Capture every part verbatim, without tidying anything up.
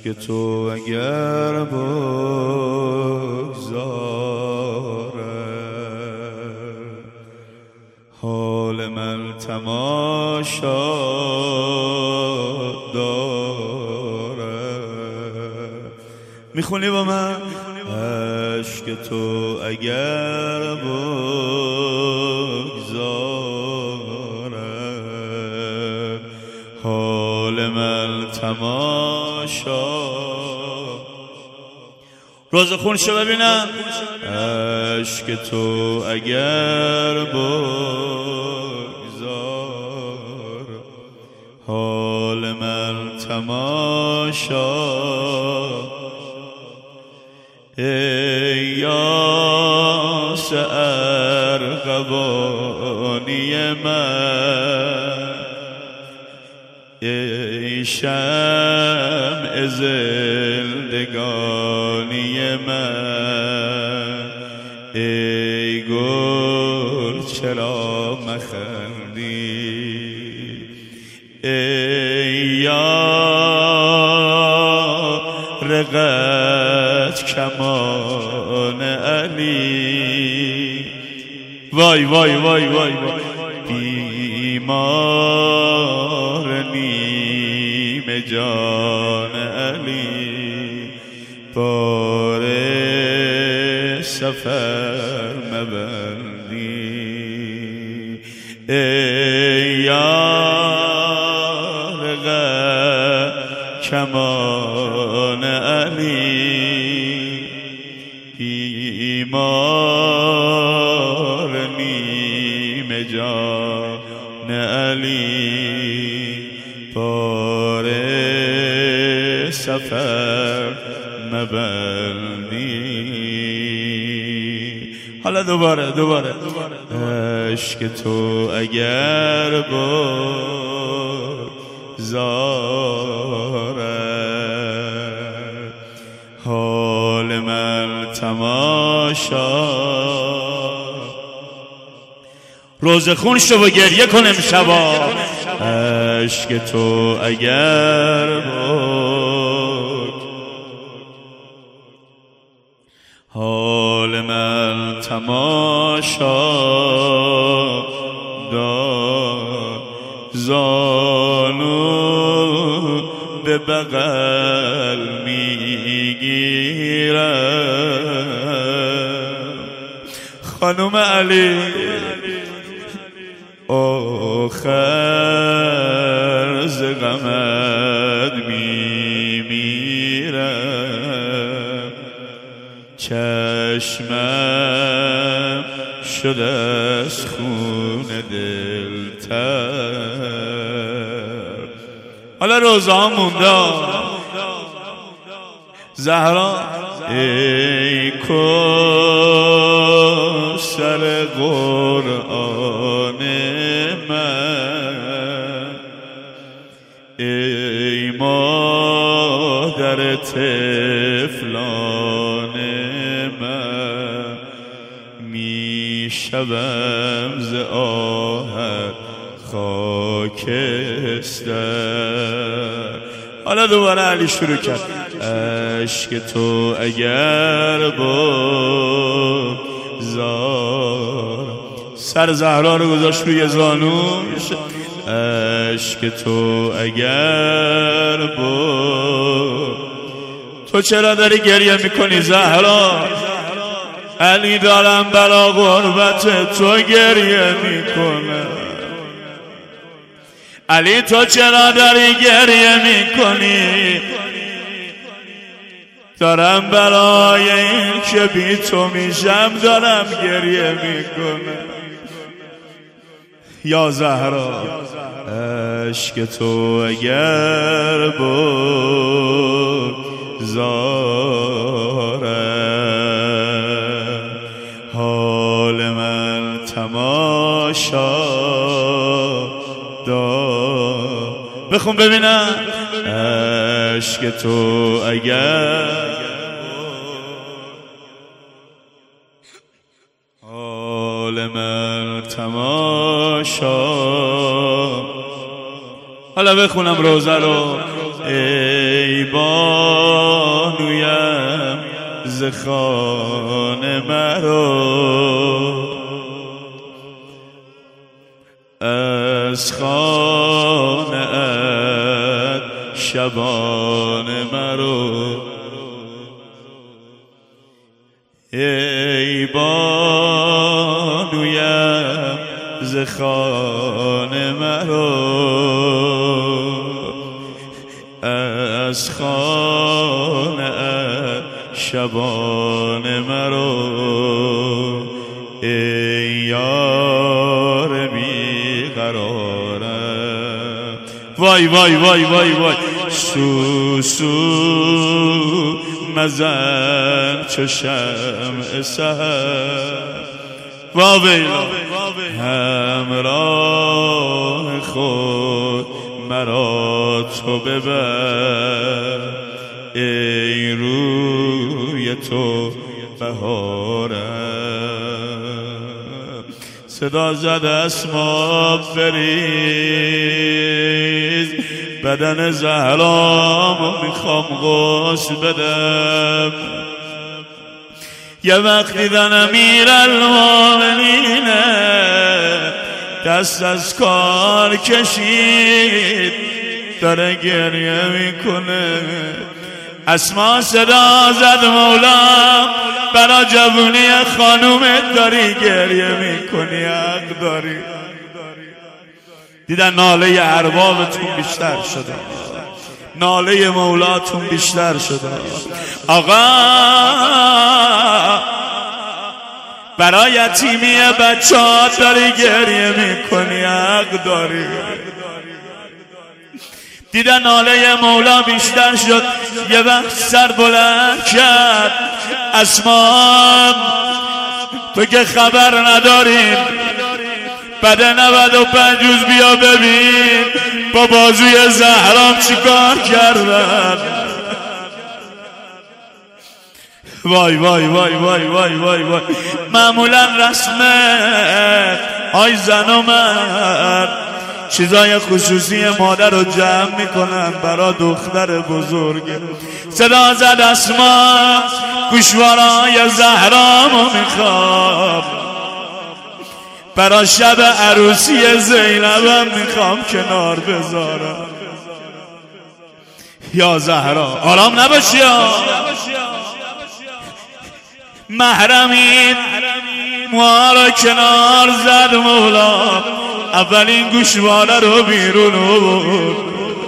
عشق تو اگر بگذاره حال من تماشا داره. میخونی با من؟ عشق تو اگر بگذاره حال من تماشا. روز خونشو ببینم. عشق تو اگر بگذار حال من تماشا. ای یاس ارغوانی من ای شمع زندگانی من ای گل چرا مخندی ای یار قد کمان علی. وای وای وای وای بیمار نیم جان علی بار سفر مبندی ای یار کمان علی بیمار نیم جان علی بار سفر مبندی. حالا دوباره دوباره عشق تو اگر بگذاره حال من تماشا. روز خون شو و گریه کنم شبا. عشق تو اگر بود حال من تماشا دار. زانو به بغل میگیرم خانم علی آخر ز غمت میمیرم چشمم شده از خون دلتر. حالا روزا مونده زهرا ای کوثر قرآن من ای مادر طفلان من میشوم ز آهت خاکستر. حالا دوباره علی شروع کرد. عشق تو اگر بگذار سر زهرا رو گذاشت روی زانوش. عشق تو اگر بود تو چرا داری گریه میکنی زهرا؟ علی دارم بلا غربت تو گریه میکنه. علی تو چرا داری گریه میکنی؟ دارم برای این که بی تو میشم دارم گریه میکنه. یا زهرا عشق تو اگر بگذاره حال من تماشا دار. بخون ببینم. عشق تو اگر حال من تماشا. حالا بخونم روزه رو. ای بانویم ز خانه مرو، از خانه ات شبانه مرو. ای بانویم ز خانه مرو، از خانه ات شبانه مرو. ای یار بی قرارم، وای وای وای وای وای، سو سو مزن چو شمع سحر، واویلا همراه خود مرا تو ببر. ای روی تو بهارم، صدا زد اسما فریز، بدن زهرامو میخوام غسل بدم. یه وقت دیدن امیرالمومنینه دست از کار کشید، داره گریه میکنه. اسما صدا زد مولا برا جوونی خانومت داری گریه میکنی، حق داری. دیدن ناله اربابتون بیشتر شده، ناله مولاتون بیشتر شده. آقا برای یتیمی بچه ها داری گریه میکنی، حق داری. دیدن ناله مولا بیشتر شد، یه وقت سر بلند کرد. اسما تو که خبر نداریم، بعد نود و پنج روز بیا ببین با بازوی زهرام چی کار کردن. وای وای وای وای وای وای وای. معمولا رسمه های زن و مرد چیزای خصوصی مادر رو جمع میکنن برا دختر بزرگ. صدا زد اسما گوشوارای زهرامو میخوام، برا شب عروسی زینبم میخوام کنار بذارم. یا زهرا آرام نباشی، محرمین ما را کنار زد مولا، اولین گوشواره رو بیرون آورد.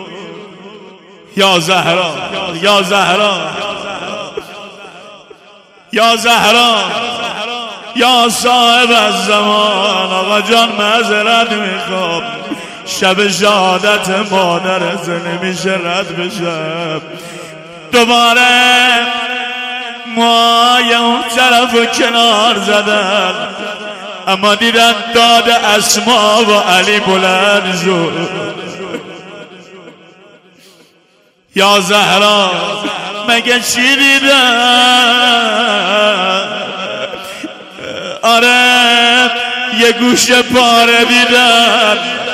یا زهرا یا زهرا یا زهرا یا صاحب الزمان، آقا جان معذرت میخوام، شب شهادت مادرت نمیشه رد بشم. دوباره موهای اون طرف و کنار زدن، اما دیدن داد اسما و علی بلند شد. یا زهرا مگه چی دیدن؟ آره یه گوشه پاره دیدن،